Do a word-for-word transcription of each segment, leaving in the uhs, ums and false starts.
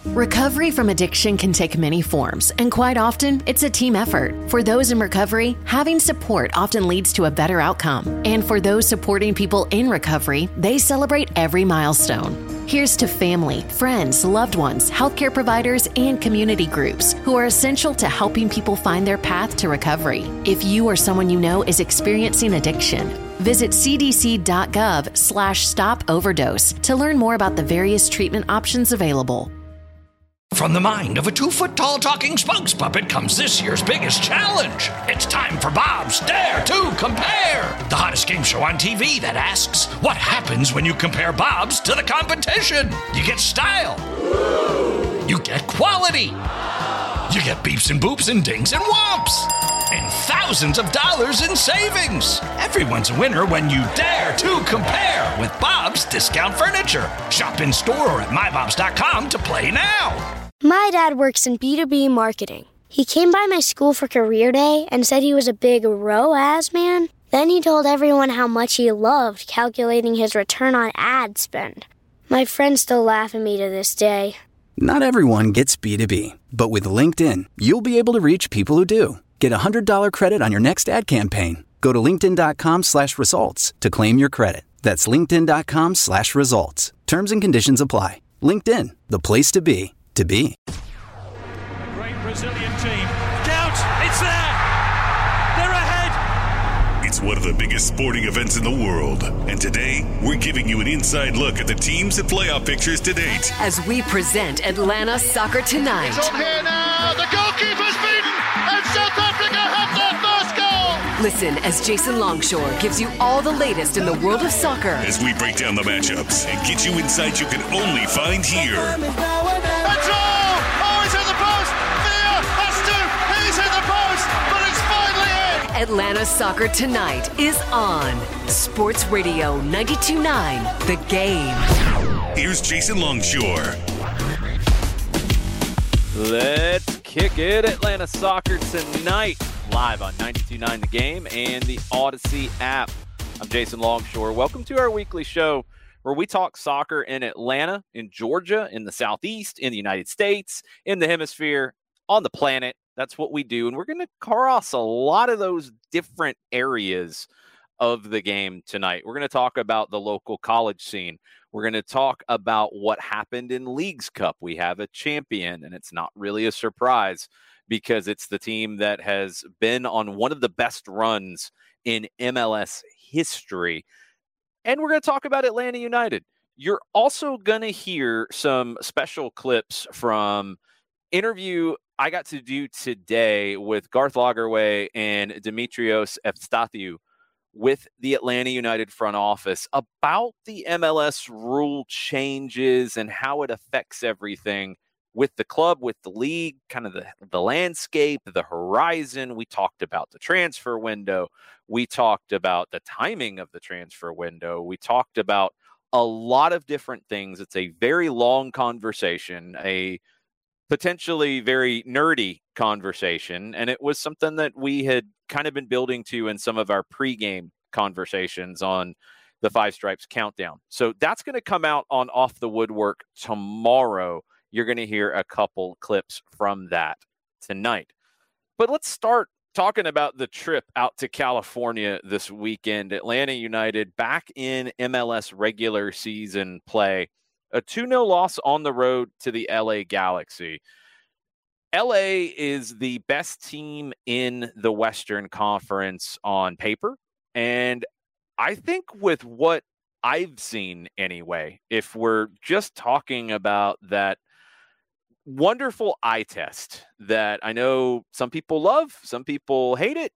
Recovery from addiction can take many forms, and quite often, it's a team effort. For those in recovery, having support often leads to a better outcome. And for those supporting people in recovery, they celebrate every milestone. Here's to family, friends, loved ones, healthcare providers, and community groups who are essential to helping people find their path to recovery. If you or someone you know is experiencing addiction, visit cdc.gov slash stop overdose to learn more about the various treatment options available. From the mind of a two-foot-tall talking spokes puppet comes this year's biggest challenge. It's time for Bob's Dare to Compare, the hottest game show on T V that asks, what happens when you compare Bobs to the competition? You get style. You get quality. You get beeps and boops and dings and whomps. And thousands of dollars in savings. Everyone's a winner when you dare to compare with Bob's Discount Furniture. Shop in store or at my bobs dot com to play now. My dad works in B two B marketing. He came by my school for career day and said he was a big R O A S man. Then he told everyone how much he loved calculating his return on ad spend. My friends still laugh at me to this day. Not everyone gets B two B, but with LinkedIn, you'll be able to reach people who do. Get a one hundred dollars credit on your next ad campaign. Go to linkedin.com slash results to claim your credit. That's linkedin.com slash results. Terms and conditions apply. LinkedIn, the place to be, to be. A great Brazilian team. Count! It's there! They're ahead! It's one of the biggest sporting events in the world. And today, we're giving you an inside look at the teams and playoff pictures to date. As we present Atlanta Soccer Tonight. It's on here now. The goalkeeper's beaten, and South Africa have their first goal. Listen as Jason Longshore gives you all the latest in the world of soccer. As we break down the matchups and get you insights you can only find here. That's all! Oh, he's in the post! Villa has to! He's in the post! But it's finally in! Atlanta Soccer Tonight is on Sports Radio ninety-two point nine, The Game. Here's Jason Longshore. Let's kick it. Atlanta Soccer Tonight, live on ninety-two point nine The Game and the Odyssey app. I'm Jason Longshore. Welcome to our weekly show where we talk soccer in Atlanta, in Georgia, in the Southeast, in the United States, in the hemisphere, on the planet. That's what we do. And we're going to cross a lot of those different areas of the game tonight. We're going to talk about the local college scene. We're going to talk about what happened in Leagues Cup. We have a champion, and it's not really a surprise because it's the team that has been on one of the best runs in M L S history. And we're going to talk about Atlanta United. You're also going to hear some special clips from interview I got to do today with Garth Lagerwey and Dimitrios Evstathiou with the Atlanta United front office about the M L S rule changes and how it affects everything with the club, with the league, kind of the, the landscape, the horizon. We talked about the transfer window. We talked about the timing of the transfer window. We talked about a lot of different things. It's a very long conversation, a potentially very nerdy conversation. And it was something that we had kind of been building to in some of our pregame conversations on the Five Stripes Countdown. So that's going to come out on Off the Woodwork tomorrow. You're going to hear a couple clips from that tonight. But let's start talking about the trip out to California this weekend. Atlanta United back in M L S regular season play. A two nil loss on the road to the L A Galaxy. L A is the best team in the Western Conference on paper. And I think with what I've seen anyway, if we're just talking about that wonderful eye test that I know some people love, some people hate it,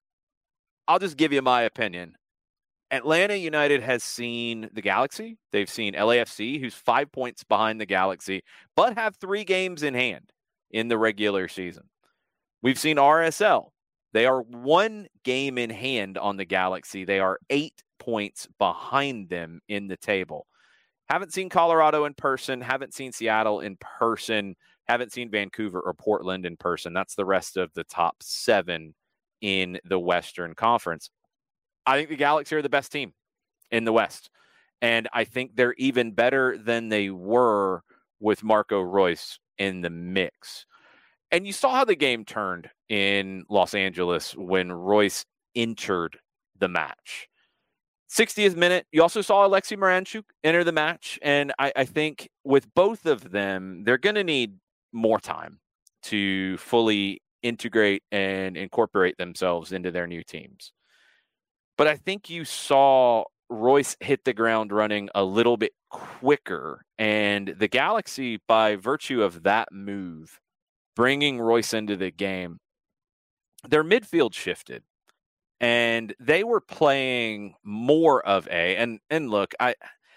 I'll just give you my opinion. Atlanta United has seen the Galaxy. They've seen L A F C, who's five points behind the Galaxy, but have three games in hand in the regular season. We've seen R S L. They are one game in hand on the Galaxy. They are eight points behind them in the table. Haven't seen Colorado in person. Haven't seen Seattle in person. Haven't seen Vancouver or Portland in person. That's the rest of the top seven in the Western Conference. I think the Galaxy are the best team in the West. And I think they're even better than they were with Marco Reus in the mix. And you saw how the game turned in Los Angeles when Reus entered the match. sixtieth minute, you also saw Alexei Miranchuk enter the match. And I, I think with both of them, they're going to need more time to fully integrate and incorporate themselves into their new teams. But I think you saw Reus hit the ground running a little bit quicker. And the Galaxy, by virtue of that move, bringing Reus into the game, their midfield shifted. And they were playing more of a, and and look, I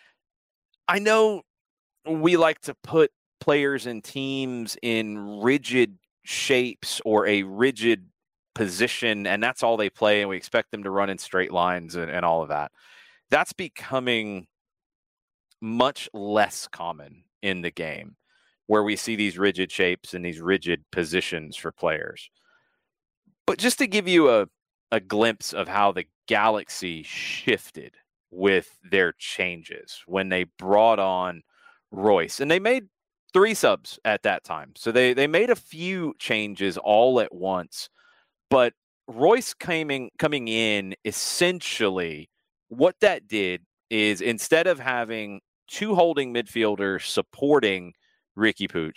I know we like to put players and teams in rigid shapes or a rigid position, and that's all they play, and we expect them to run in straight lines and, and all of that. That's becoming much less common in the game, where we see these rigid shapes and these rigid positions for players. But just to give you a a glimpse of how the Galaxy shifted with their changes when they brought on Reus. And they made three subs at that time. So they, they made a few changes all at once. But Reus coming, coming in, essentially, what that did is instead of having two holding midfielders supporting Riqui Puig,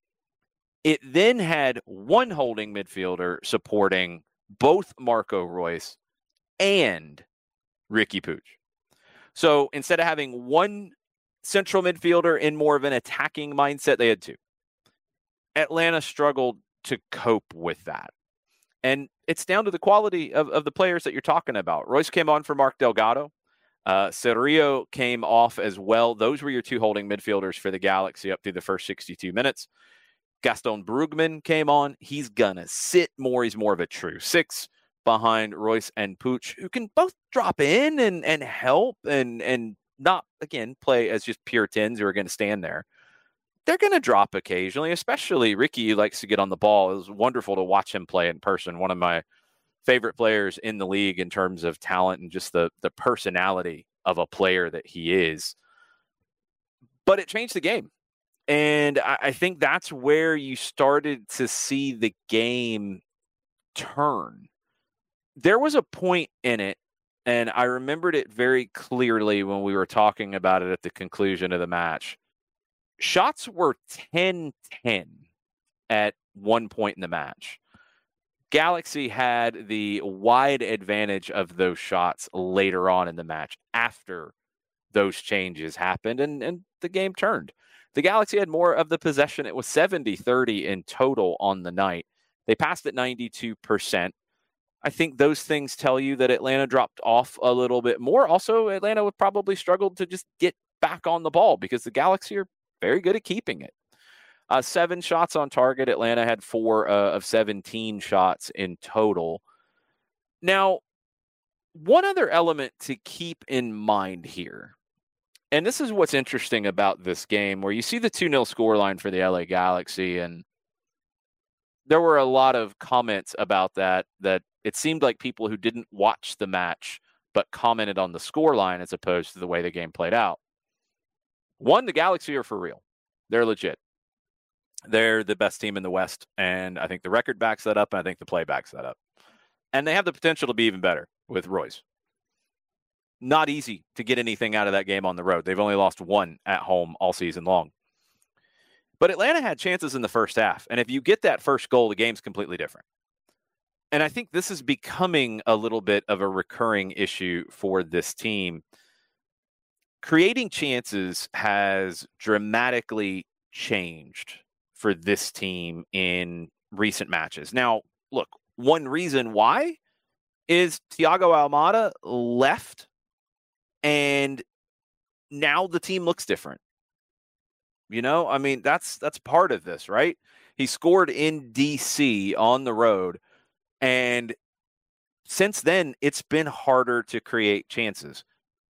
it then had one holding midfielder supporting both Marco Reus and Riqui Puig. So instead of having one central midfielder in more of an attacking mindset, they had two. Atlanta struggled to cope with that. And it's down to the quality of, of the players that you're talking about. Reus came on for Mark Delgado. Uh, Cerrillo came off as well. Those were your two holding midfielders for the Galaxy up through the first sixty-two minutes. Gaston Brugman came on. He's going to sit more. He's more of a true six behind Reus and Puig, who can both drop in and, and help and, and not, again, play as just pure tens who are going to stand there. They're going to drop occasionally, especially Riqui, who likes to get on the ball. It was wonderful to watch him play in person. One of my favorite players in the league in terms of talent and just the, the personality of a player that he is. But it changed the game. And I, I think that's where you started to see the game turn. There was a point in it, and I remembered it very clearly when we were talking about it at the conclusion of the match. Shots were ten ten at one point in the match. Galaxy had the wide advantage of those shots later on in the match after those changes happened, and, and the game turned. The Galaxy had more of the possession. It was seventy thirty in total on the night. They passed at ninety-two percent. I think those things tell you that Atlanta dropped off a little bit more. Also, Atlanta would probably struggle to just get back on the ball because the Galaxy are very good at keeping it. Uh, seven shots on target. Atlanta had four uh, of seventeen shots in total. Now, one other element to keep in mind here, and this is what's interesting about this game, where you see the two nil scoreline for the L A Galaxy, and there were a lot of comments about that, that it seemed like people who didn't watch the match but commented on the scoreline as opposed to the way the game played out. One, the Galaxy are for real. They're legit. They're the best team in the West, and I think the record backs that up, and I think the play backs that up. And they have the potential to be even better with Reus. Not easy to get anything out of that game on the road. They've only lost one at home all season long. But Atlanta had chances in the first half, and if you get that first goal, the game's completely different. And I think this is becoming a little bit of a recurring issue for this team. Creating chances has dramatically changed for this team in recent matches. Now, look, one reason why is Thiago Almada left, and now the team looks different. You know, I mean, that's that's part of this, right? He scored in D C on the road, and since then, it's been harder to create chances.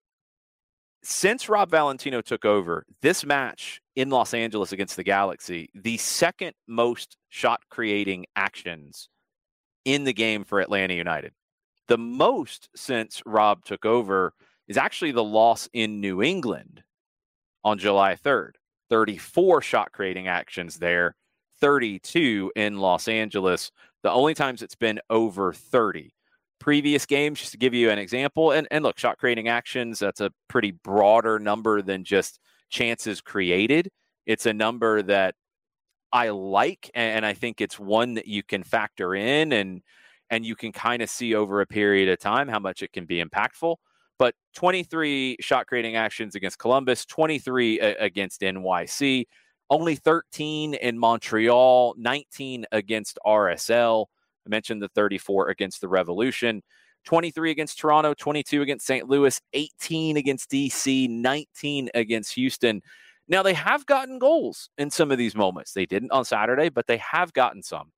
Since Rob Valentino took over, this match in Los Angeles against the Galaxy, the second most shot-creating actions in the game for Atlanta United. The most since Rob took over is actually the loss in New England on July third. thirty-four shot creating actions there, thirty-two in Los Angeles. The only times it's been over thirty. Previous games, just to give you an example, and, and look, shot creating actions, that's a pretty broader number than just chances created. It's a number that I like, and I think it's one that you can factor in, and and you can kind of see over a period of time how much it can be impactful. But twenty-three shot creating actions against Columbus, twenty-three a- against N Y C, only thirteen in Montreal, nineteen against R S L. I mentioned the thirty-four against the Revolution, twenty-three against Toronto, twenty-two against Saint Louis, eighteen against D C, nineteen against Houston. Now, they have gotten goals in some of these moments. They didn't on Saturday, but they have gotten some.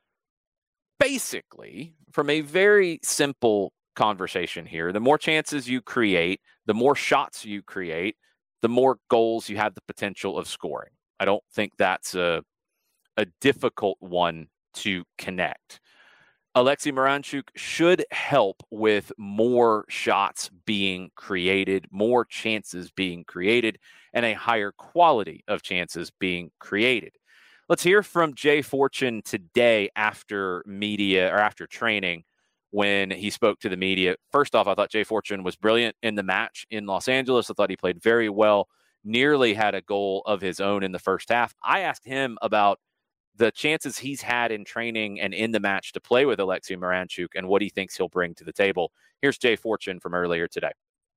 Basically, from a very simple conversation here, the more chances you create, the more shots you create, the more goals you have the potential of scoring. I don't think that's a, a difficult one to connect. Alexei Miranchuk should help with more shots being created, more chances being created, and a higher quality of chances being created. Let's hear from Jay Fortune today after media or after training when he spoke to the media. First off, I thought Jay Fortune was brilliant in the match in Los Angeles. I thought he played very well, nearly had a goal of his own in the first half. I asked him about the chances he's had in training and in the match to play with Alexei Miranchuk and what he thinks he'll bring to the table. Here's Jay Fortune from earlier today.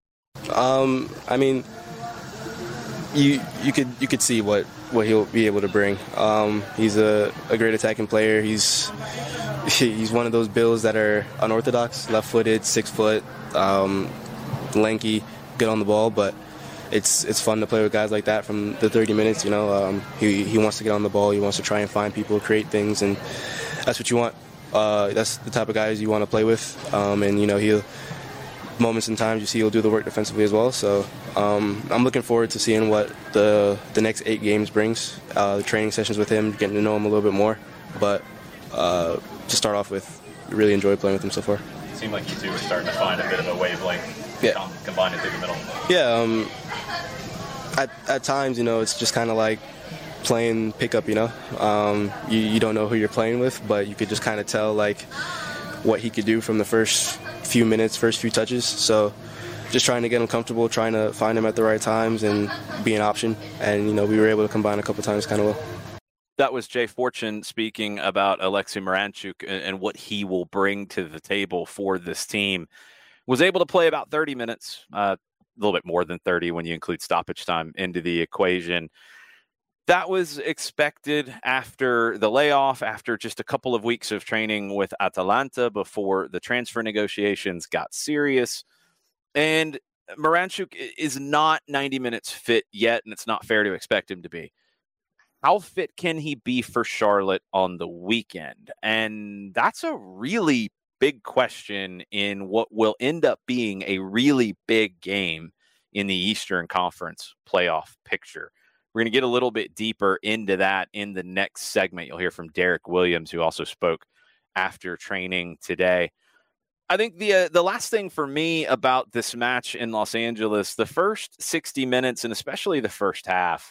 Um, I mean, you you could you could see what, what he'll be able to bring. Um, he's a, a great attacking player. He's he's one of those Bills that are unorthodox, left-footed, six foot, um, lanky, good on the ball, but It's it's fun to play with guys like that from the thirty minutes, you know. Um, he, he wants to get on the ball. He wants to try and find people, create things, and that's what you want. Uh, that's the type of guys you want to play with. Um, and, you know, he'll moments and times you see he'll do the work defensively as well. So um, I'm looking forward to seeing what the the next eight games brings, uh, the training sessions with him, getting to know him a little bit more. But uh, to start off with, really enjoyed playing with him so far. It seemed like you two were starting to find a bit of a wavelength. Yeah. Combine it through the middle. Yeah, um, at, at times, you know, it's just kind of like playing pickup, you know. Um, you, you don't know who you're playing with, but you could just kind of tell, like, what he could do from the first few minutes, first few touches. So just trying to get him comfortable, trying to find him at the right times and be an option. And, you know, we were able to combine a couple times kind of well. That was Jay Fortune speaking about Alexei Miranchuk and, and what he will bring to the table for this team. Was able to play about thirty minutes, uh, a little bit more than thirty when you include stoppage time into the equation. That was expected after the layoff, after just a couple of weeks of training with Atalanta before the transfer negotiations got serious. And Miranchuk is not ninety minutes fit yet, and it's not fair to expect him to be. How fit can he be for Charlotte on the weekend? And that's a really big question in what will end up being a really big game in the Eastern Conference playoff picture. We're going to get a little bit deeper into that in the next segment. You'll hear from Derek Williams, who also spoke after training today. I think the uh, the last thing for me about this match in Los Angeles, the first sixty minutes, and especially the first half,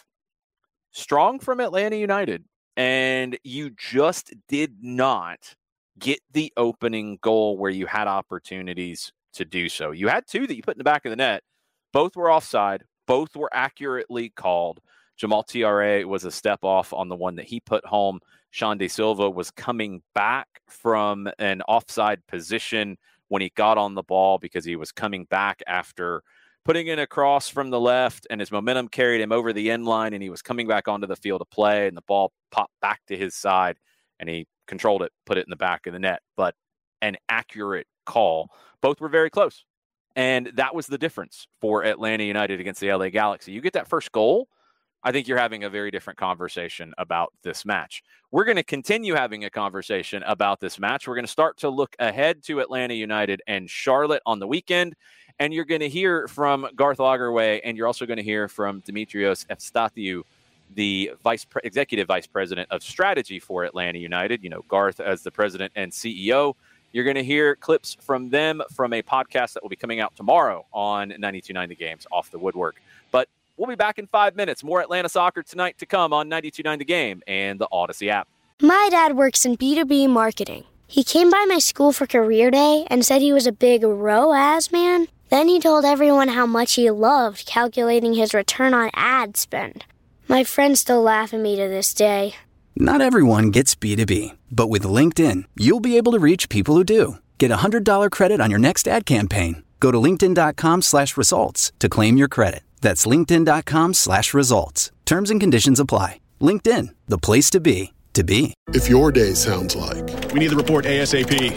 strong from Atlanta United. And you just did not get the opening goal where you had opportunities to do so. You had two that you put in the back of the net. Both were offside. Both were accurately called. Jamal T R A was a step off on the one that he put home. Sean De Silva was coming back from an offside position when he got on the ball because he was coming back after putting in a cross from the left, and his momentum carried him over the end line, and he was coming back onto the field of play, and the ball popped back to his side, and he controlled it, put it in the back of the net. But an accurate call. Both were very close. And that was the difference for Atlanta United against the L A Galaxy. You get that first goal, I think you're having a very different conversation about this match. We're going to continue having a conversation about this match. We're going to start to look ahead to Atlanta United and Charlotte on the weekend. And you're going to hear from Garth Lagerwey, and you're also going to hear from Dimitrios Efstathiou, the vice pre- executive vice president of strategy for Atlanta United. You know, Garth as the president and C E O. You're going to hear clips from them from a podcast that will be coming out tomorrow on ninety-two point nine The Game's Off the Woodwork. But We'll be back in five minutes. More Atlanta Soccer Tonight to come on ninety-two point nine The Game and the Odyssey app. My dad works in B two B marketing. He came by my school for career day and said he was a big R O A S man. Then he told everyone how much he loved calculating his return on ad spend. My friends still laugh at me to this day. Not everyone gets B two B, but with LinkedIn, you'll be able to reach people who do. Get a one hundred dollars credit on your next ad campaign. Go to linkedin.com slash results to claim your credit. That's linkedin.com slash results. Terms and conditions apply. LinkedIn, the place to be, to be. If your day sounds like, we need the report ASAP.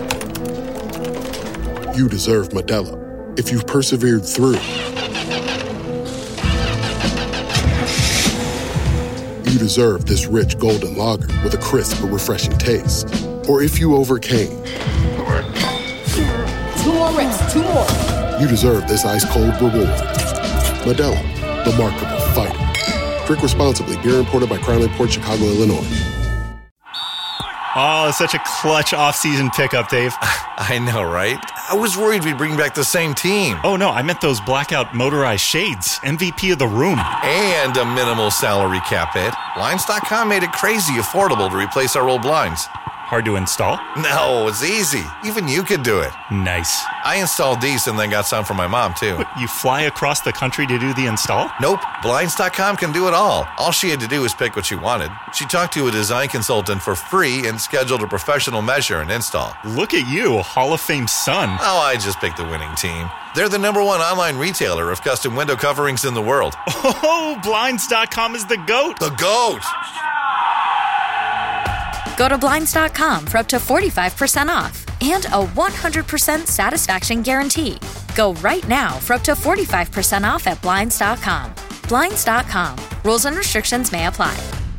You deserve Modelo. If you've persevered through, you deserve this rich golden lager with a crisp but refreshing taste. Or if you overcame. Two more reps, two more. You deserve this ice-cold reward. Modelo, the Remarkable Fighter. Drink responsibly. Beer imported by Crown Imports, Chicago, Illinois. Oh, such a clutch off-season pickup, Dave. I know, right? I was worried we'd bring back the same team. Oh, no, I meant those blackout motorized shades. M V P of the room. And a minimal salary cap hit. Blinds dot com made it crazy affordable to replace our old blinds. Hard to install? No, it's easy. Even you could do it. Nice. I installed these and then got some for my mom, too. What, you fly across the country to do the install? Nope. Blinds dot com can do it all. All she had to do was pick what she wanted. She talked to a design consultant for free and scheduled a professional measure and install. Look at you, Hall of Fame son. Oh, I just picked the winning team. They're the number one online retailer of custom window coverings in the world. Oh, Blinds dot com is the GOAT. The GOAT. Go to Blinds dot com for up to forty-five percent off and a one hundred percent satisfaction guarantee. Go right now for up to forty-five percent off at Blinds dot com. Blinds dot com. Rules and restrictions may apply.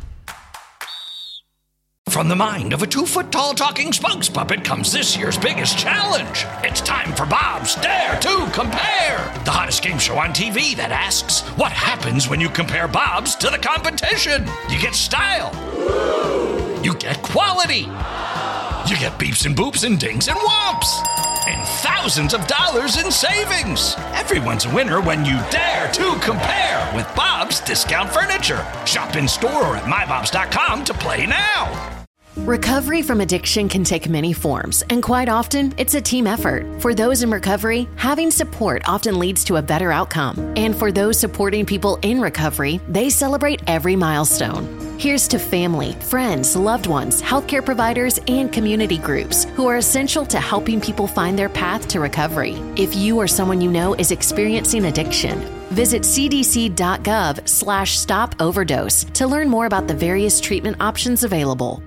From the mind of a two-foot-tall talking spokes puppet comes this year's biggest challenge. It's time for Bob's Dare to Compare, the hottest game show on T V that asks, what happens when you compare Bob's to the competition? You get style. You get quality. You get beeps and boops and dings and whomps. And thousands of dollars in savings. Everyone's a winner when you dare to compare with Bob's Discount Furniture. Shop in store or at my bobs dot com to play now. Recovery from addiction can take many forms, and quite often, it's a team effort. For those in recovery, having support often leads to a better outcome. And for those supporting people in recovery, they celebrate every milestone. Here's to family, friends, loved ones, healthcare providers, and community groups who are essential to helping people find their path to recovery. If you or someone you know is experiencing addiction, visit c d c dot gov slash stop overdose to learn more about the various treatment options available.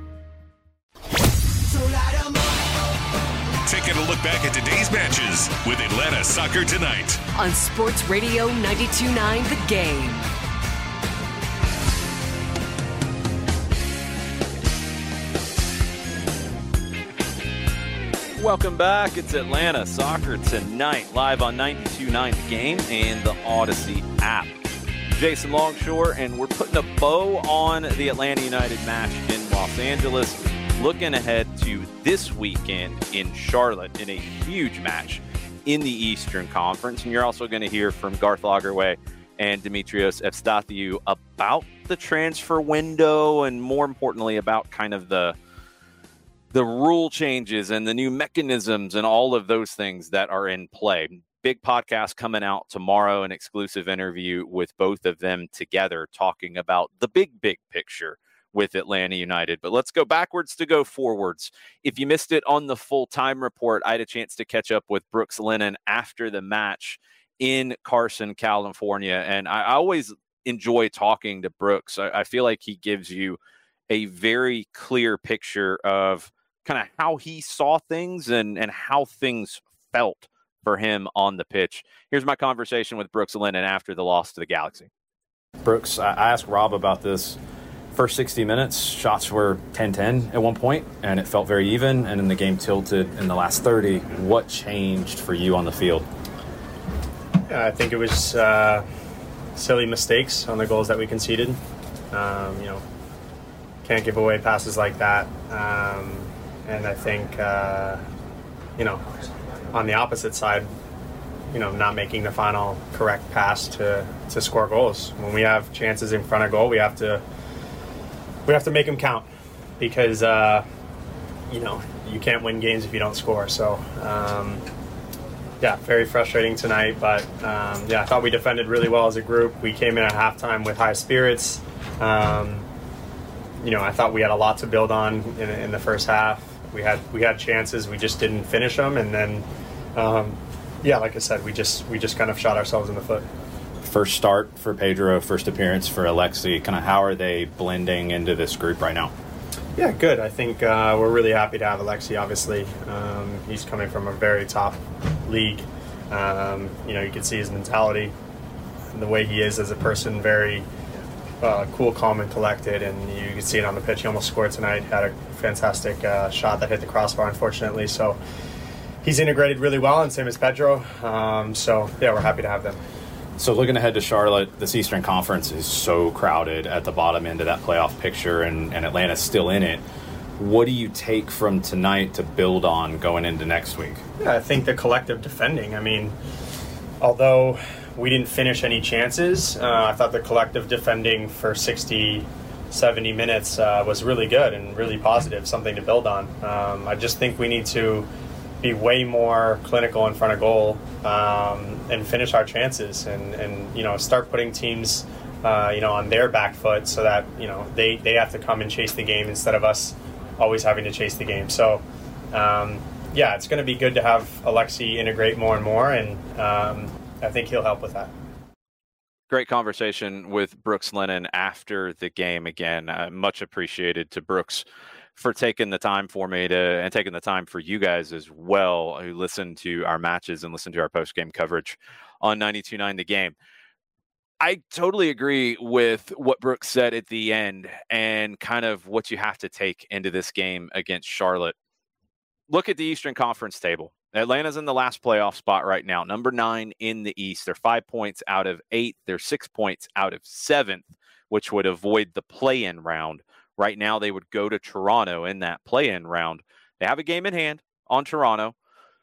Taking a look back at today's matches with Atlanta Soccer Tonight on Sports Radio ninety-two point nine The Game. Welcome back. It's Atlanta Soccer Tonight, live on ninety-two point nine The Game and the Odyssey app. Jason Longshore, and we're putting a bow on the Atlanta United match in Los Angeles. Looking ahead to this weekend in Charlotte in a huge match in the Eastern Conference. And you're also going to hear from Garth Lagerwey and Dimitrios Evstathiou about the transfer window and, more importantly, about kind of the the rule changes and the new mechanisms and all of those things that are in play. Big podcast coming out tomorrow, an exclusive interview with both of them together talking about the big, big picture with Atlanta United. But let's go backwards to go forwards. If you missed it on the full-time report, I had a chance to catch up with Brooks Lennon after the match in Carson, California. And I always enjoy talking to Brooks. I, I feel like he gives you a very clear picture of kind of how he saw things and, and how things felt for him on the pitch. Here's my conversation with Brooks Lennon after the loss to the Galaxy. Brooks, I asked Rob about this. First sixty minutes, shots were ten ten at one point, and it felt very even, and then the game tilted in the last thirty. What changed for you on the field? Yeah, I think it was uh, silly mistakes on the goals that we conceded. Um, you know, can't give away passes like that. Um, and I think, uh, you know, on the opposite side, you know, not making the final correct pass to, to score goals. When we have chances in front of goal, we have to we have to make them count, because uh, you know, you can't win games if you don't score. So um, yeah, very frustrating tonight, but um, yeah, I thought we defended really well as a group. We came in at halftime with high spirits. Um, you know, I thought we had a lot to build on in, in the first half. We had we had chances, we just didn't finish them, and then um, yeah, like I said, we just we just kind of shot ourselves in the foot. First start for Pedro, first appearance for Alexi. Kind of how are they blending into this group right now? Yeah, good. I think uh, we're really happy to have Alexi, obviously. Um, he's coming from a very top league. Um, you know, you can see his mentality and the way he is as a person, very uh, cool, calm, and collected. And you can see it on the pitch. He almost scored tonight, had a fantastic uh, shot that hit the crossbar, unfortunately. So he's integrated really well, and same as Pedro. Um, so, yeah, we're happy to have them. So looking ahead to Charlotte, this Eastern Conference is so crowded at the bottom end of that playoff picture, and, and Atlanta's still in it. What do you take from tonight to build on going into next week? Yeah, I think the collective defending. I mean, although we didn't finish any chances, uh, I thought the collective defending for sixty, seventy minutes uh, was really good and really positive, something to build on. Um, I just think we need to be way more clinical in front of goal um, and finish our chances, and, and you know, start putting teams uh, you know, on their back foot, so that, you know, they, they have to come and chase the game instead of us always having to chase the game. So um, yeah, it's going to be good to have Alexi integrate more and more, and um, I think he'll help with that. Great conversation with Brooks Lennon after the game. Again, uh, much appreciated to Brooks for taking the time for me to, and taking the time for you guys as well, who listen to our matches and listen to our post-game coverage on ninety-two point nine The Game. I totally agree with what Brooks said at the end, and kind of what you have to take into this game against Charlotte. Look at the Eastern Conference table. Atlanta's in the last playoff spot right now, number nine in the East. They're five points out of eight. They're six points out of seventh, which would avoid the play-in round. Right now, they would go to Toronto in that play-in round. They have a game in hand on Toronto.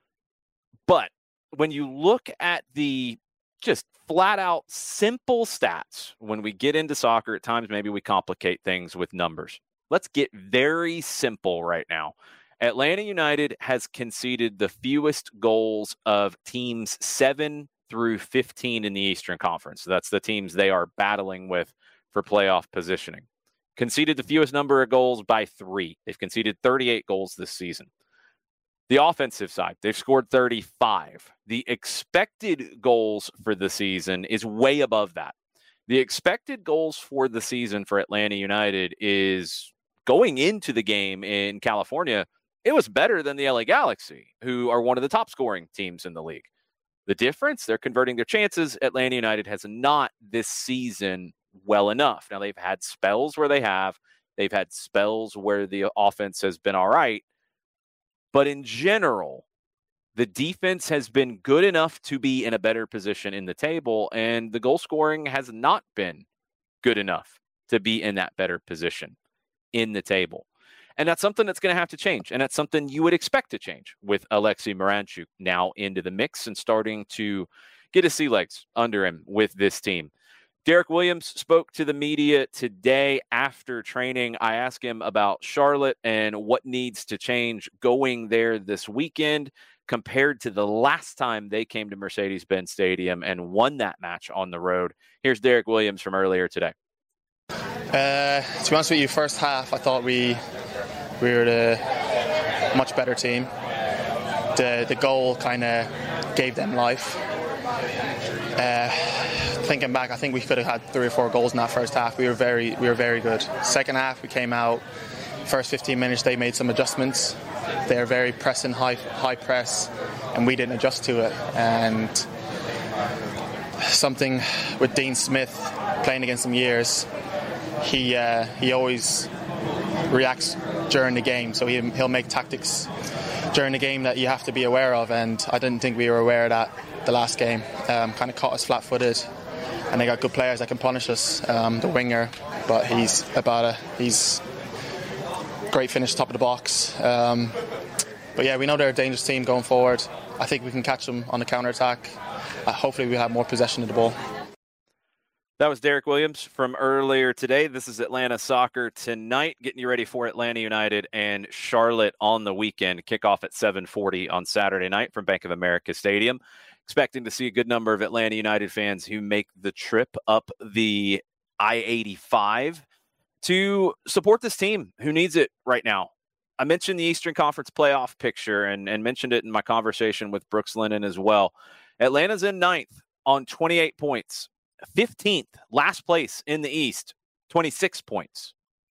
But when you look at the just flat-out simple stats, when we get into soccer, at times maybe we complicate things with numbers. Let's get very simple right now. Atlanta United has conceded the fewest goals of teams seven through fifteen in the Eastern Conference. So that's the teams they are battling with for playoff positioning. Conceded the fewest number of goals by three. They've conceded thirty-eight goals this season. The offensive side, they've scored thirty-five. The expected goals for the season is way above that. The expected goals for the season for Atlanta United is, going into the game in California, it was better than the L A Galaxy, who are one of the top scoring teams in the league. The difference, they're converting their chances. Atlanta United has not this season well enough. Now, they've had spells where they have. They've had spells where the offense has been all right. But in general, the defense has been good enough to be in a better position in the table, and the goal scoring has not been good enough to be in that better position in the table. And that's something that's going to have to change, and that's something you would expect to change with Alexi Miranchuk now into the mix and starting to get his sea legs under him with this team. Derek Williams spoke to the media today after training. I asked him about Charlotte and what needs to change going there this weekend compared to the last time they came to Mercedes-Benz Stadium and won that match on the road. Here's Derek Williams from earlier today. Uh, to be honest with you, first half I thought we we were the much better team. The the goal kind of gave them life. Uh, thinking back, I think we could have had three or four goals in that first half. We were very we were very good. Second half, we came out. First fifteen minutes, they made some adjustments. They are very pressing, high high press, and we didn't adjust to it. And something with Dean Smith playing against some years, he uh, he always reacts during the game, so he, he'll make tactics during the game that you have to be aware of, and I didn't think we were aware of that the last game. Um, kind of caught us flat-footed, and they got good players that can punish us. Um, the winger, but he's about a he's great finish top of the box. Um, but yeah, we know they're a dangerous team going forward. I think we can catch them on the counter-attack. uh, hopefully we have more possession of the ball. That was Derek Williams from earlier today. This is Atlanta Soccer Tonight, getting you ready for Atlanta United and Charlotte on the weekend. Kickoff at seven forty on Saturday night from Bank of America Stadium. Expecting to see a good number of Atlanta United fans who make the trip up the I eighty-five to support this team who needs it right now. I mentioned the Eastern Conference playoff picture and, and mentioned it in my conversation with Brooks Lennon as well. Atlanta's in ninth on twenty-eight points. fifteenth, last place in the East, twenty-six points.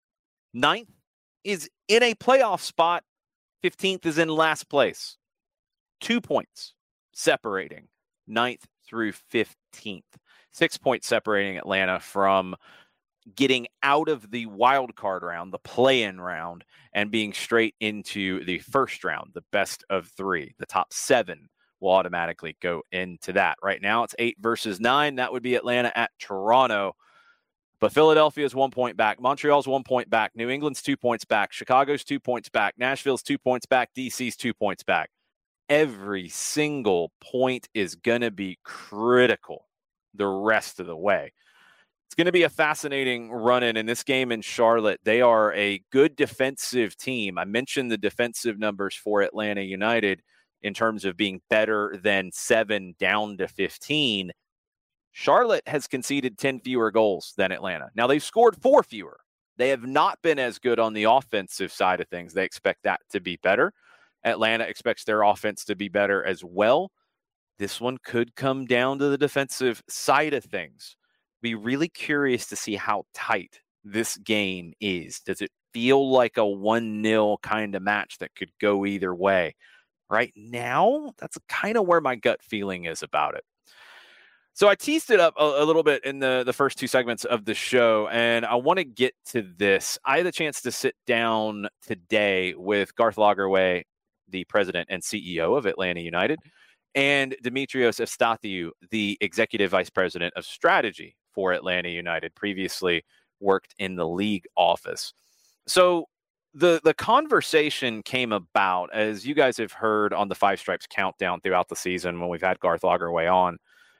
Ninth is in a playoff spot. fifteenth is in last place. Two points separating ninth through fifteenth. Six points separating Atlanta from getting out of the wild card round, the play-in round, and being straight into the first round, the best of three. The top seven will automatically go into that. Right now, it's eight versus nine. That would be Atlanta at Toronto. But Philadelphia's one point back. Montreal's one point back. New England's two points back. Chicago's two points back. Nashville's two points back. D C's two points back. Every single point is going to be critical the rest of the way. It's going to be a fascinating run-in in this game in Charlotte. They are a good defensive team. I mentioned the defensive numbers for Atlanta United in terms of being better than seven down to fifteen. Charlotte has conceded ten fewer goals than Atlanta. Now, they've scored four fewer. They have not been as good on the offensive side of things. They expect that to be better. Atlanta expects their offense to be better as well. This one could come down to the defensive side of things. Be really curious to see how tight this game is. Does it feel like a one nil kind of match that could go either way? Right now, that's kind of where my gut feeling is about it. So I teased it up a, a little bit in the, the first two segments of the show, and I want to get to this. I had a chance to sit down today with Garth Lagerwey, the president and C E O of Atlanta United, and Dimitrios Efstathiou, the executive vice president of strategy for Atlanta United, previously worked in the league office. So the the conversation came about, as you guys have heard on the Five Stripes countdown throughout the season when we've had Garth Lagerwey on.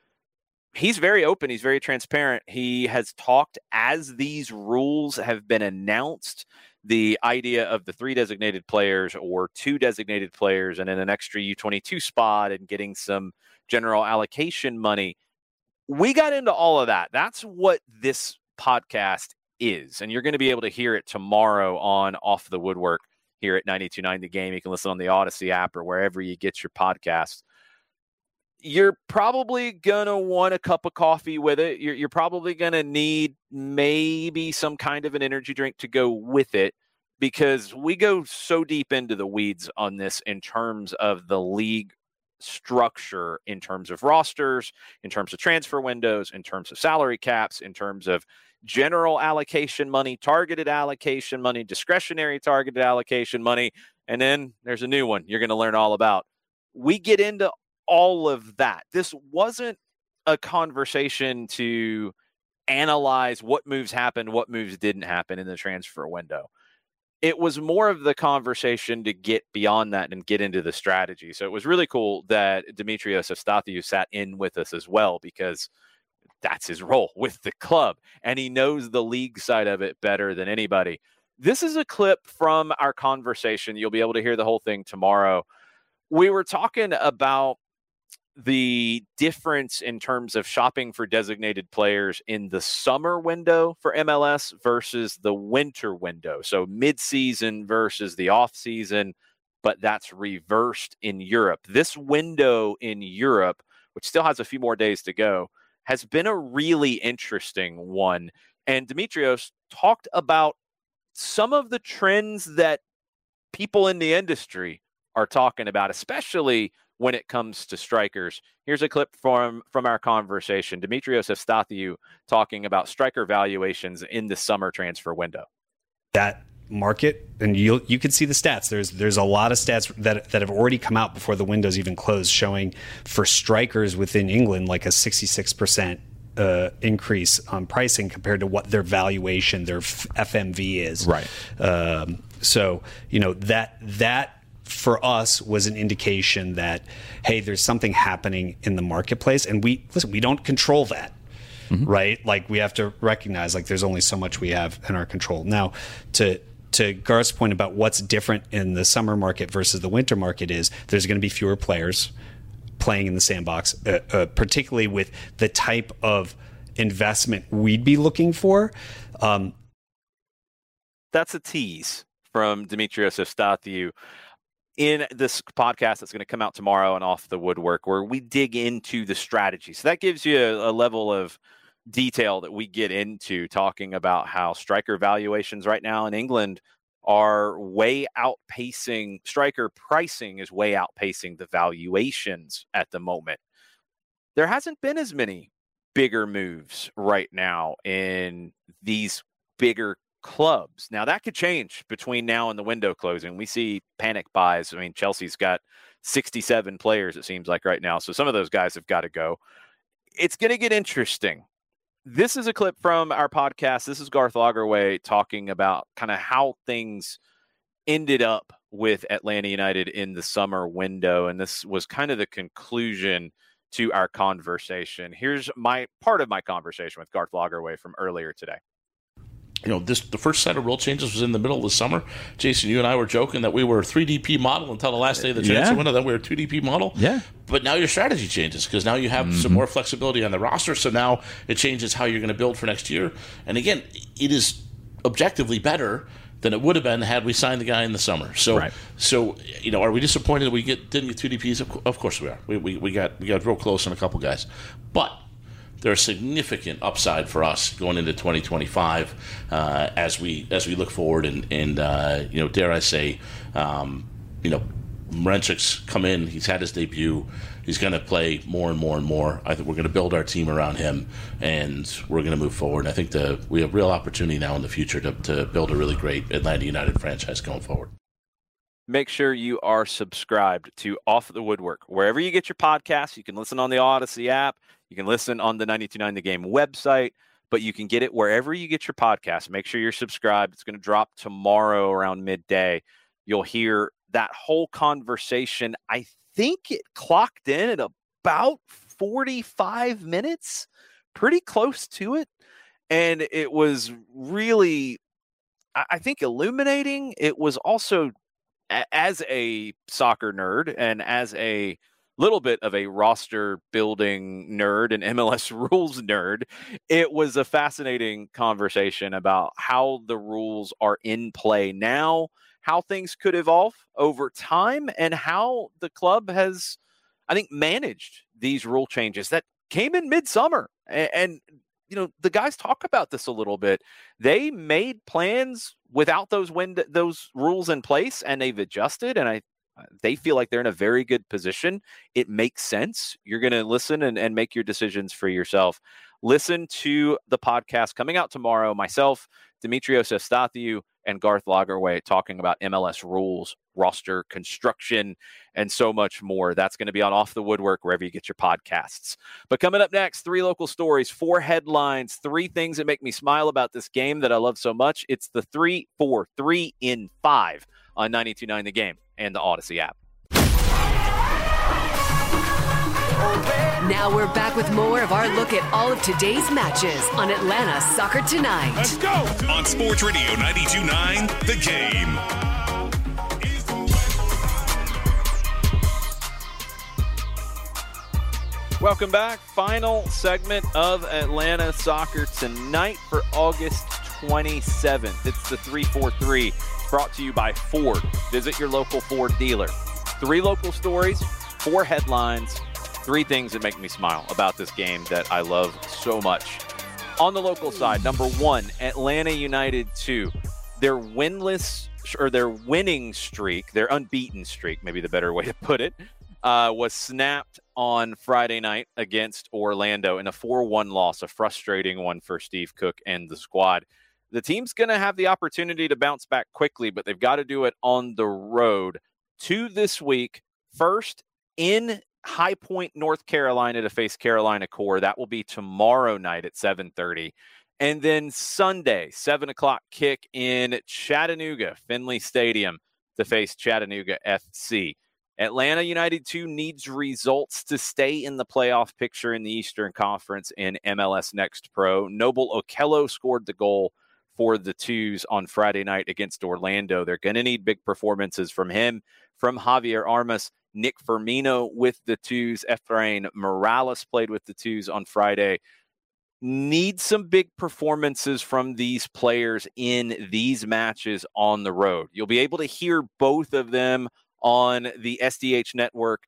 He's very open. He's very transparent. He has talked as these rules have been announced, the idea of the three designated players or two designated players and then an extra U twenty-two spot and getting some general allocation money. We got into all of that. That's what this podcast is. And you're going to be able to hear it tomorrow on Off the Woodwork here at ninety-two point nine The Game. You can listen on the Odyssey app or wherever you get your podcasts. You're probably going to want a cup of coffee with it. You're, you're probably going to need maybe some kind of an energy drink to go with it, because we go so deep into the weeds on this in terms of the league structure, in terms of rosters, in terms of transfer windows, in terms of salary caps, in terms of general allocation money, targeted allocation money, discretionary targeted allocation money, and then there's a new one you're going to learn all about. We get into all of that. This wasn't a conversation to analyze what moves happened, what moves didn't happen in the transfer window. It was more of the conversation to get beyond that and get into the strategy. So it was really cool that Dimitrios Efstathiou sat in with us as well, because that's his role with the club, and he knows the league side of it better than anybody. This is a clip from our conversation. You'll be able to hear the whole thing tomorrow. We were talking about the difference in terms of shopping for designated players in the summer window for M L S versus the winter window. So mid-season versus the off-season, but that's reversed in Europe. This window in Europe, which still has a few more days to go, has been a really interesting one. And Dimitrios talked about some of the trends that people in the industry are talking about, especially when it comes to strikers. Here's a clip from, from our conversation. Dimitrios Efstathiou talking about striker valuations in the summer transfer window. That market, and you you can see the stats. There's there's a lot of stats that that have already come out before the window's even closed, showing for strikers within England like a sixty-six percent uh, increase on pricing compared to what their valuation, their F M V is. Right. Um, so you know that that. for us was an indication that, hey, there's something happening in the marketplace. And we, listen, we don't control that, mm-hmm. right? Like we have to recognize like there's only so much we have in our control. Now, to to Garth's point about what's different in the summer market versus the winter market is there's going to be fewer players playing in the sandbox, uh, uh, particularly with the type of investment we'd be looking for. Um, That's a tease from Dimitrios Eustathiou in this podcast that's going to come out tomorrow and Off the Woodwork, where we dig into the strategy. So that gives you a, a level of detail that we get into talking about how striker valuations right now in England are way outpacing, striker pricing is way outpacing the valuations at the moment. There hasn't been as many bigger moves right now in these bigger clubs. Now that could change between now and the window closing. We see panic buys. I mean, Chelsea's got sixty-seven players, it seems like right now. So some of those guys have got to go. It's going to get interesting. This is a clip from our podcast. This is Garth Lagerwey talking about kind of how things ended up with Atlanta United in the summer window. And this was kind of the conclusion to our conversation. Here's my part of my conversation with Garth Lagerwey from earlier today. You know, this the first set of rule changes was in the middle of the summer. Jason, you and I were joking that we were a three D P model until the last day of the transfer yeah. window. Then we were a two D P model. Yeah. But now your strategy changes because now you have mm-hmm. some more flexibility on the roster. So now it changes how you're going to build for next year. And again, it is objectively better than it would have been had we signed the guy in the summer. So, right. so you know, are we disappointed that we get didn't get two D Ps? Of, of course we are. We, we we got we got real close on a couple guys, but there's significant upside for us going into twenty twenty-five uh, as we as we look forward and and uh, you know, dare I say, um, you know, Mrenzek's come in. He's had his debut. He's going to play more and more and more. I think we're going to build our team around him, and we're going to move forward. I think the we have real opportunity now in the future to to build a really great Atlanta United franchise going forward. Make sure you are subscribed to Off the Woodwork. Wherever you get your podcasts, you can listen on the Odyssey app. You can listen on the ninety-two point nine The Game website, but you can get it wherever you get your podcasts. Make sure you're subscribed. It's going to drop tomorrow around midday. You'll hear that whole conversation. I think it clocked in at about forty-five minutes, pretty close to it. And it was really, I think, illuminating. It was also, as a soccer nerd and as a little bit of a roster building nerd and M L S rules nerd, it was a fascinating conversation about how the rules are in play now, how things could evolve over time, and how the club has, I think, managed these rule changes that came in midsummer. And, and you know, the guys talk about this a little bit. They made plans without those wind, those rules in place, and they've adjusted. And I, they feel like they're in a very good position. It makes sense. You're going to listen and, and make your decisions for yourself. Listen to the podcast coming out tomorrow. Myself, Dimitrios Eustathiou, and Garth Lagerwey talking about M L S rules, roster construction, and so much more. That's going to be on Off the Woodwork, wherever you get your podcasts. But coming up next, three local stories, four headlines, three things that make me smile about this game that I love so much. It's the three, four, three in five on ninety-two point nine The Game and the Odyssey app. Now we're back with more of our look at all of today's matches on Atlanta Soccer Tonight. Let's go! On Sports Radio ninety-two point nine The Game. Welcome back. Final segment of Atlanta Soccer Tonight for August twenty-seventh. It's the three four three brought to you by Ford. Visit your local Ford dealer. Three local stories, four headlines, three things that make me smile about this game that I love so much. On the local side, number one, Atlanta United two. Their winless, or their winning streak, their unbeaten streak, maybe the better way to put it, uh, was snapped on Friday night against Orlando in a four one loss, a frustrating one for Steve Cook and the squad. The team's going to have the opportunity to bounce back quickly, but they've got to do it on the road. Two this week, first in High Point, North Carolina, to face Carolina Core. That will be tomorrow night at seven thirty. And then Sunday, seven o'clock kick in Chattanooga, Finley Stadium, to face Chattanooga F C. Atlanta United two needs results to stay in the playoff picture in the Eastern Conference in M L S Next Pro. Noble Okello scored the goal for the Twos on Friday night against Orlando. They're going to need big performances from him, from Javier Armas, Nick Firmino with the Twos. Efrain Morales played with the Twos on Friday. Need some big performances from these players in these matches on the road. You'll be able to hear both of them on the S D H network,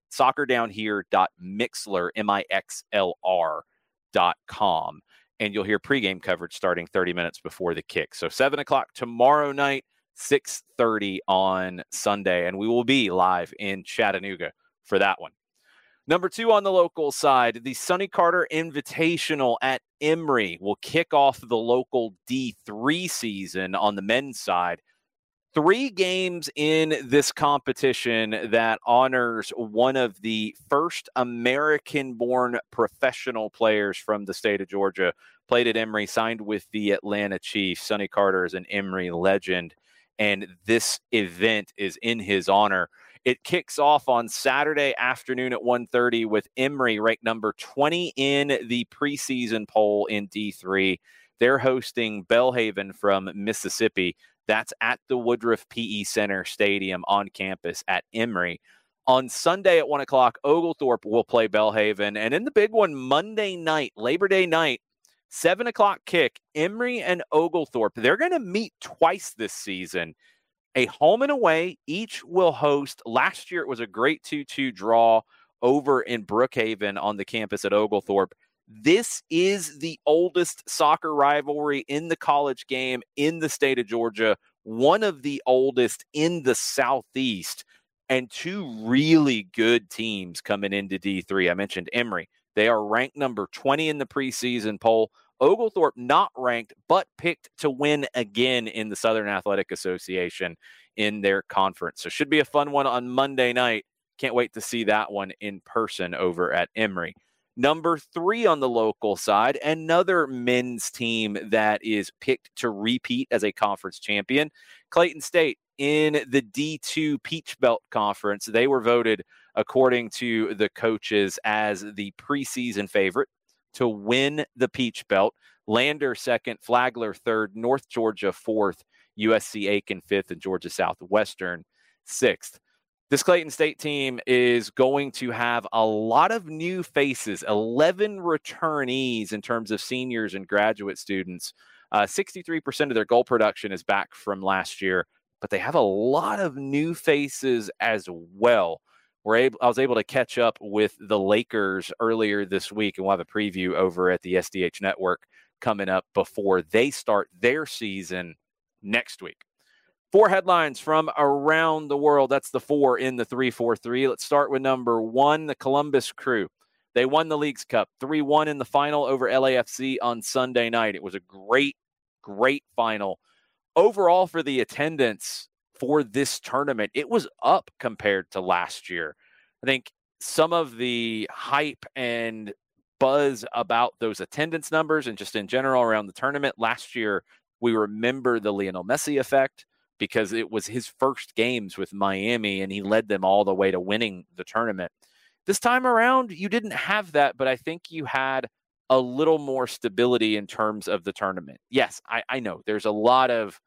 soccerdownhere.mixler, M I X L R dot com. And you'll hear pregame coverage starting thirty minutes before the kick. So seven o'clock tomorrow night, six thirty on Sunday. And we will be live in Chattanooga for that one. Number two on the local side, the Sonny Carter Invitational at Emory will kick off the local D three season on the men's side. Three games in this competition that honors one of the first American-born professional players from the state of Georgia. Played at Emory, signed with the Atlanta Chiefs. Sonny Carter is an Emory legend, and this event is in his honor. It kicks off on Saturday afternoon at one thirty with Emory ranked number twenty in the preseason poll in D three. They're hosting Belhaven from Mississippi. That's at the Woodruff P E Center Stadium on campus at Emory. On Sunday at one o'clock, Oglethorpe will play Belhaven. And in the big one, Monday night, Labor Day night, seven o'clock kick, Emory and Oglethorpe. They're going to meet twice this season. A home and away, each will host. Last year, it was a great two two draw over in Brookhaven on the campus at Oglethorpe. This is the oldest soccer rivalry in the college game in the state of Georgia, one of the oldest in the Southeast, and two really good teams coming into D three. I mentioned Emory. They are ranked number twenty in the preseason poll. Oglethorpe not ranked, but picked to win again in the Southern Athletic Association in their conference. So should be a fun one on Monday night. Can't wait to see that one in person over at Emory. Number three on the local side, another men's team that is picked to repeat as a conference champion, Clayton State in the D two Peach Belt Conference. They were voted, according to the coaches, as the preseason favorite to win the Peach Belt. Lander second, Flagler third, North Georgia fourth, U S C Aiken fifth, and Georgia Southwestern sixth. This Clayton State team is going to have a lot of new faces, eleven returnees in terms of seniors and graduate students. Uh, sixty-three percent of their goal production is back from last year, but they have a lot of new faces as well. We're able, I was able to catch up with the Lakers earlier this week, and we'll have a preview over at the S D H Network coming up before they start their season next week. Four headlines from around the world. That's the four in the three four three. Let's start with number one, the Columbus Crew. They won the Leagues Cup three one in the final over L A F C on Sunday night. It was a great, great final. Overall, for the attendance for this tournament, it was up compared to last year. I think some of the hype and buzz about those attendance numbers and just in general around the tournament last year, we remember the Lionel Messi effect, because it was his first games with Miami and he led them all the way to winning the tournament. This time around, you didn't have that, but I think you had a little more stability in terms of the tournament. Yes, I, I know there's a lot of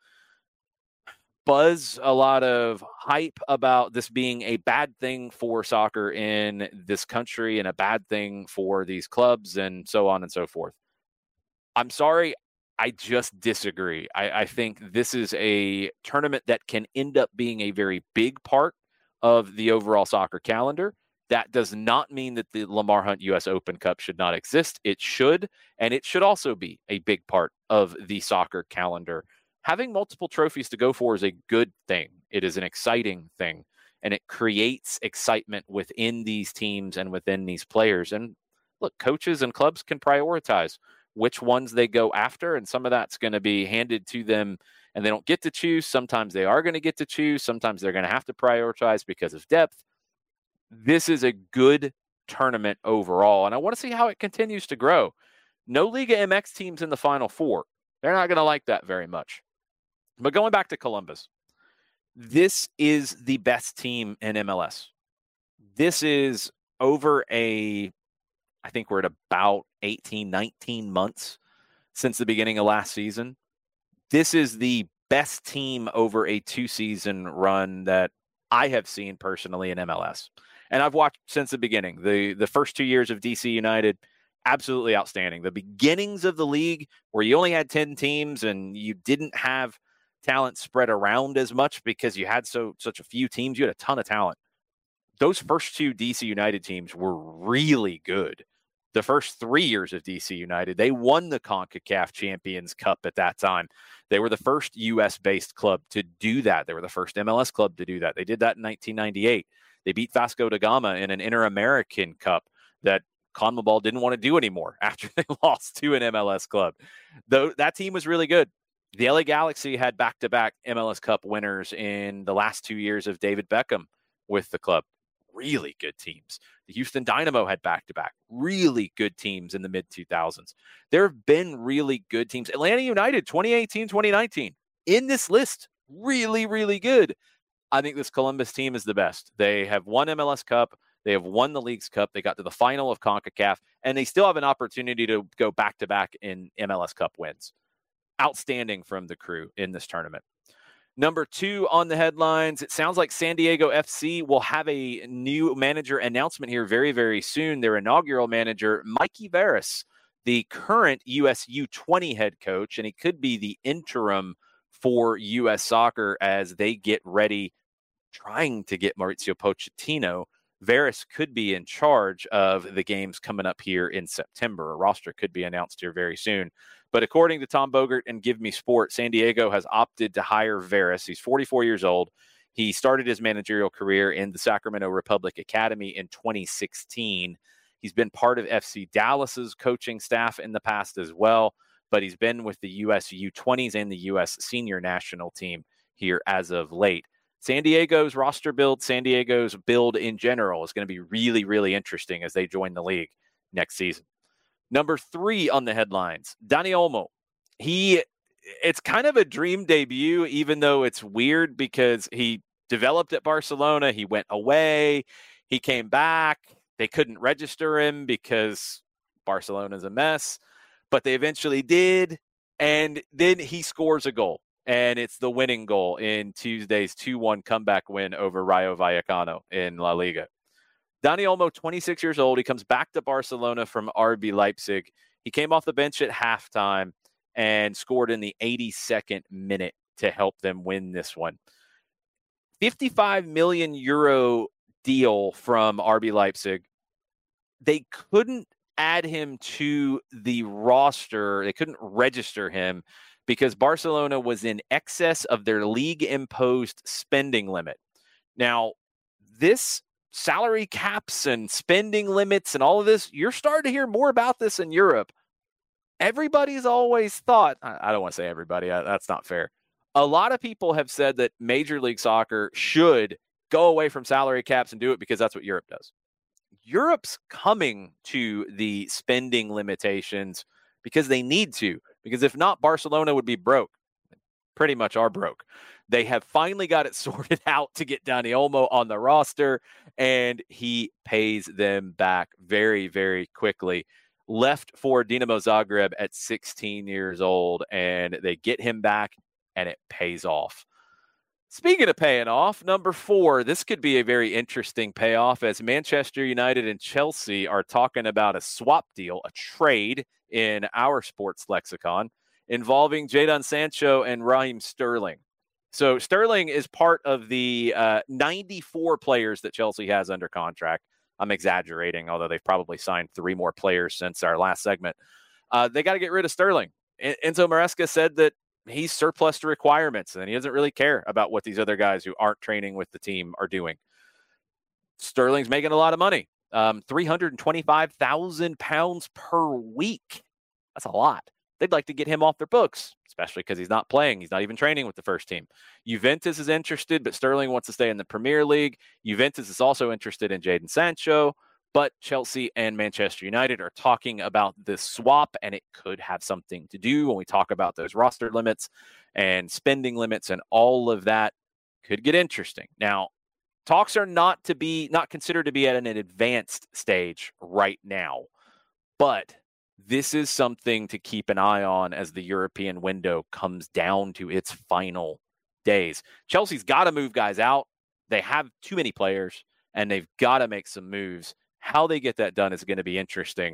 buzz, a lot of hype about this being a bad thing for soccer in this country and a bad thing for these clubs and so on and so forth. I'm sorry. I just disagree. I, I think this is a tournament that can end up being a very big part of the overall soccer calendar. That does not mean that the Lamar Hunt U S Open Cup should not exist. It should, and it should also be a big part of the soccer calendar. Having multiple trophies to go for is a good thing. It is an exciting thing, and it creates excitement within these teams and within these players. And look, coaches and clubs can prioritize which ones they go after, and some of that's going to be handed to them and they don't get to choose. Sometimes they are going to get to choose. Sometimes they're going to have to prioritize because of depth. This is a good tournament overall, and I want to see how it continues to grow. No Liga M X teams in the Final Four. They're not going to like that very much. But going back to Columbus, This is the best team in M L S. This is over a, I think we're at about eighteen, nineteen months since the beginning of last season. This is the best team over a two-season run that I have seen personally in M L S. And I've watched since the beginning. The, the first two years of D C United, absolutely outstanding. The beginnings of the league where you only had ten teams and you didn't have talent spread around as much because you had so such a few teams. You had a ton of talent. Those first two D C United teams were really good. The first three years of D C United, they won the CONCACAF Champions Cup at that time. They were the first U S-based club to do that. They were the first M L S club to do that. They did that in nineteen ninety-eight. They beat Vasco da Gama in an Inter-American Cup that CONMEBOL didn't want to do anymore after they lost to an M L S club. Though that team was really good. The L A Galaxy had back-to-back M L S Cup winners in the last two years of David Beckham with the club. Really good teams. The Houston Dynamo had back-to-back. Really good teams in the mid two thousands. There have been really good teams. Atlanta United, twenty eighteen, twenty nineteen. In this list, really, really good. I think this Columbus team is the best. They have won M L S Cup. They have won the Leagues Cup. They got to the final of CONCACAF, and they still have an opportunity to go back-to-back in M L S Cup wins. Outstanding from the crew in this tournament. Number two on the headlines, it sounds like San Diego F C will have a new manager announcement here very, very soon. Their inaugural manager, Mikey Veras, the current U S U twenty head coach, and he could be the interim for U S Soccer as they get ready, trying to get Mauricio Pochettino. Veras could be in charge of the games coming up here in September. A roster could be announced here very soon. But according to Tom Bogert and Give Me Sport, San Diego has opted to hire Veras. He's forty-four years old. He started his managerial career in the Sacramento Republic Academy in twenty sixteen. He's been part of F C Dallas's coaching staff in the past as well, but he's been with the U S U twenties and the U S senior national team here as of late. San Diego's roster build, San Diego's build in general is going to be really, really interesting as they join the league next season. Number three on the headlines, Dani Olmo. He, it's kind of a dream debut, even though it's weird because he developed at Barcelona. He went away. He came back. They couldn't register him because Barcelona's a mess, but they eventually did. And then he scores a goal, and it's the winning goal in Tuesday's two one comeback win over Rayo Vallecano in La Liga. Dani Olmo, twenty-six years old. He comes back to Barcelona from R B Leipzig. He came off the bench at halftime and scored in the eighty-second minute to help them win this one. fifty-five million euro deal from R B Leipzig. They couldn't add him to the roster. They couldn't register him because Barcelona was in excess of their league-imposed spending limit. Now, this salary caps and spending limits and all of this, you're starting to hear more about this in Europe. Everybody's always thought, I don't want to say everybody, that's not fair. A lot of people have said that Major League Soccer should go away from salary caps and do it because that's what Europe does. Europe's coming to the spending limitations because they need to, because if not, Barcelona would be broke. Pretty much are broke. They have finally got it sorted out to get Dani Olmo on the roster, and he pays them back very, very quickly. Left for Dinamo Zagreb at sixteen years old, and they get him back, and it pays off. Speaking of paying off, number four, this could be a very interesting payoff as Manchester United and Chelsea are talking about a swap deal, a trade in our sports lexicon, involving Jadon Sancho and Raheem Sterling. So Sterling is part of the uh, ninety-four players that Chelsea has under contract. I'm exaggerating, although they've probably signed three more players since our last segment. Uh, they got to get rid of Sterling. En- Enzo Maresca said that he's surplus to requirements, and he doesn't really care about what these other guys who aren't training with the team are doing. Sterling's making a lot of money, um, three hundred twenty-five thousand pounds per week. That's a lot. They'd like to get him off their books, especially because he's not playing. He's not even training with the first team. Juventus is interested, but Sterling wants to stay in the Premier League. Juventus is also interested in Jadon Sancho, but Chelsea and Manchester United are talking about this swap, and it could have something to do when we talk about those roster limits and spending limits and all of that. could get interesting. Now, talks are not to be not considered to be at an advanced stage right now, but this is something to keep an eye on as the European window comes down to its final days. Chelsea's got to move guys out. They have too many players, and they've got to make some moves. How they get that done is going to be interesting.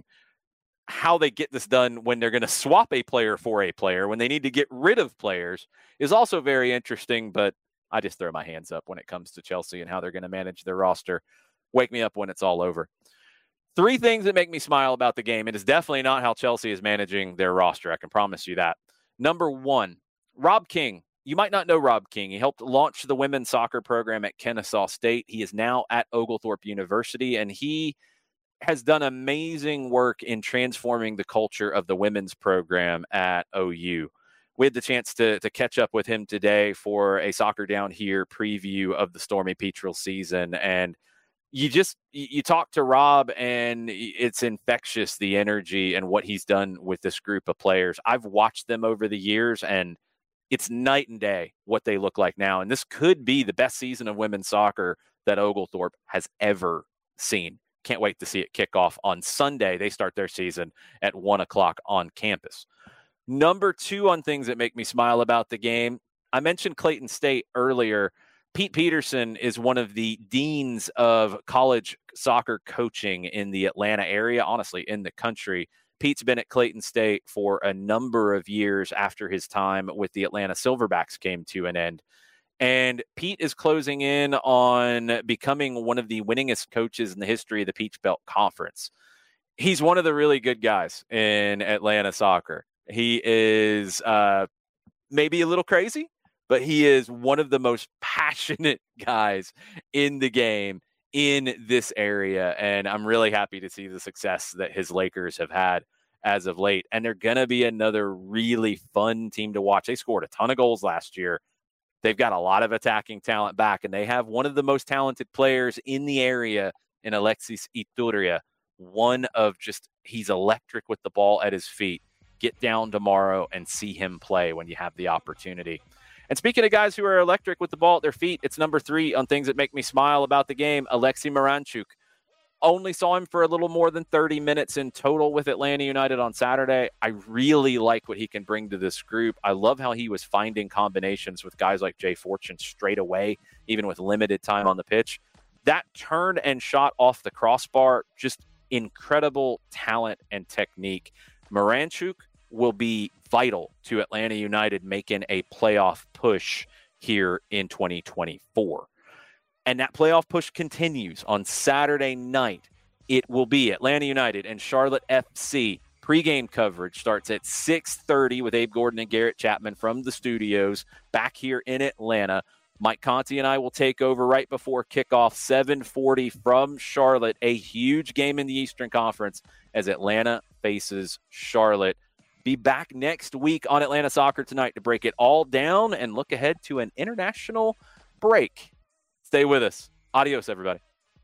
How they get this done when they're going to swap a player for a player, when they need to get rid of players, is also very interesting, but I just throw my hands up when it comes to Chelsea and how they're going to manage their roster. Wake me up when it's all over. Three things that make me smile about the game. It is definitely not how Chelsea is managing their roster. I can promise you that. Number one, Rob King. You might not know Rob King. He helped launch the women's soccer program at Kennesaw State. He is now at Oglethorpe University, and he has done amazing work in transforming the culture of the women's program at O U. We had the chance to, to catch up with him today for a Soccer Down Here preview of the Stormy Petrel season, and you just, you talk to Rob and it's infectious, the energy and what he's done with this group of players. I've watched them over the years and it's night and day what they look like now. And this could be the best season of women's soccer that Oglethorpe has ever seen. Can't wait to see it kick off on Sunday. They start their season at one o'clock on campus. Number two on things that make me smile about the game. I mentioned Clayton State earlier. Pete Peterson is one of the deans of college soccer coaching in the Atlanta area, honestly, in the country. Pete's been at Clayton State for a number of years after his time with the Atlanta Silverbacks came to an end. And Pete is closing in on becoming one of the winningest coaches in the history of the Peach Belt Conference. He's one of the really good guys in Atlanta soccer. He is uh, maybe a little crazy, but he is one of the most passionate guys in the game in this area. And I'm really happy to see the success that his Lakers have had as of late. And they're going to be another really fun team to watch. They scored a ton of goals last year. They've got a lot of attacking talent back, and they have one of the most talented players in the area in Alexis Iturria. One of just, he's electric with the ball at his feet. Get down tomorrow and see him play when you have the opportunity. And speaking of guys who are electric with the ball at their feet, it's number three on things that make me smile about the game, Alexei Miranchuk. Only saw him for a little more than thirty minutes in total with Atlanta United on Saturday. I really like what he can bring to this group. I love how he was finding combinations with guys like Jay Fortune straight away, even with limited time on the pitch. That turn and shot off the crossbar, just incredible talent and technique. Miranchuk will be vital to Atlanta United making a playoff push here in twenty twenty-four. And that playoff push continues on Saturday night. It will be Atlanta United and Charlotte F C. Pre-game coverage starts at six thirty with Abe Gordon and Garrett Chapman from the studios back here in Atlanta. Mike Conti and I will take over right before kickoff, seven forty from Charlotte. A huge game in the Eastern Conference as Atlanta faces Charlotte. Be back next week on Atlanta Soccer Tonight to break it all down and look ahead to an international break. Stay with us. Adios, everybody.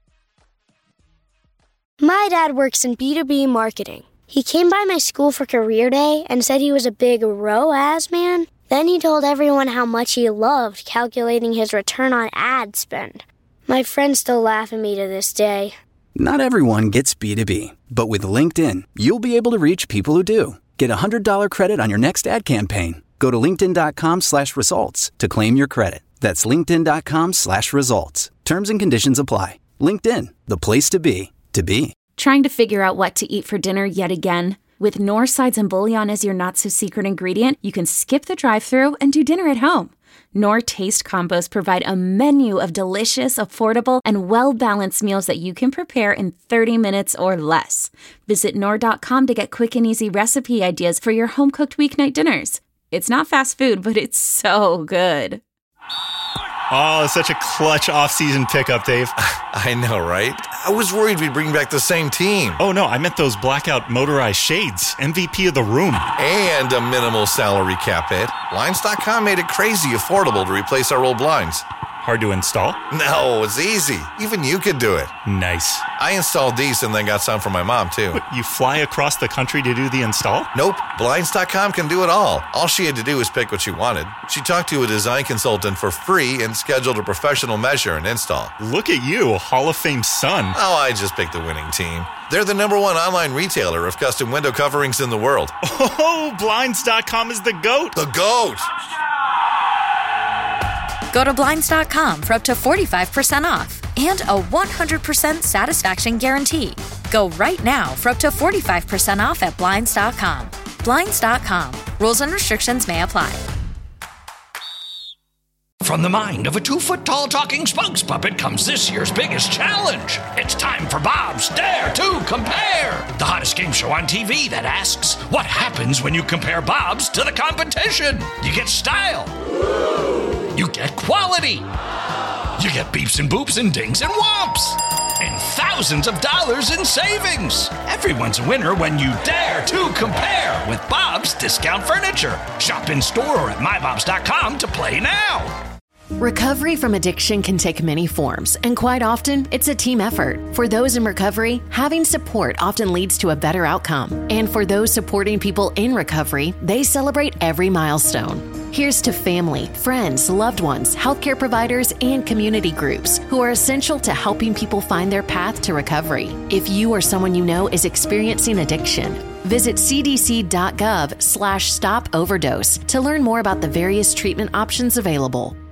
My dad works in B two B marketing. He came by my school for career day and said he was a big R O A S man. Then he told everyone how much he loved calculating his return on ad spend. My friends still laugh at me to this day. Not everyone gets B two B, but with LinkedIn, you'll be able to reach people who do. Get a one hundred dollars credit on your next ad campaign. Go to linkedin.com slash results to claim your credit. That's linkedin.com slash results. Terms and conditions apply. LinkedIn, the place to be, to be. Trying to figure out what to eat for dinner yet again? With Knorr Sides and Bouillon as your not-so-secret ingredient, you can skip the drive-thru and do dinner at home. Knorr Taste Combos provide a menu of delicious, affordable, and well-balanced meals that you can prepare in thirty minutes or less. Visit Knorr dot com to get quick and easy recipe ideas for your home-cooked weeknight dinners. It's not fast food, but it's so good. Oh, such a clutch off-season pickup, Dave. I know, right? I was worried we'd bring back the same team. Oh, no, I meant those blackout motorized shades. M V P of the room. And a minimal salary cap hit. Blinds dot com made it crazy affordable to replace our old blinds. Hard to install? No, it's easy. Even you could do it. Nice. I installed these and then got some for my mom, too. You fly across the country to do the install? Nope. Blinds dot com can do it all. All she had to do was pick what she wanted. She talked to a design consultant for free and scheduled a professional measure and install. Look at you, Hall of Fame son. Oh, I just picked the winning team. They're the number one online retailer of custom window coverings in the world. Oh, Blinds dot com is the GOAT. The GOAT. Go to Blinds dot com for up to forty-five percent off and a one hundred percent satisfaction guarantee. Go right now for up to forty-five percent off at Blinds dot com. Blinds dot com. Rules and restrictions may apply. From the mind of a two-foot-tall talking spokes puppet comes this year's biggest challenge. It's time for Bob's Dare to Compare, the hottest game show on T V that asks, what happens when you compare Bob's to the competition? You get style. You get quality. You get beeps and boops and dings and whomps. And thousands of dollars in savings. Everyone's a winner when you dare to compare with Bob's Discount Furniture. Shop in store or at my bobs dot com to play now. Recovery from addiction can take many forms, and quite often, it's a team effort. For those in recovery, having support often leads to a better outcome. And for those supporting people in recovery, they celebrate every milestone. Here's to family, friends, loved ones, healthcare providers, and community groups who are essential to helping people find their path to recovery. If you or someone you know is experiencing addiction, visit c d c dot gov slash stop overdose to learn more about the various treatment options available.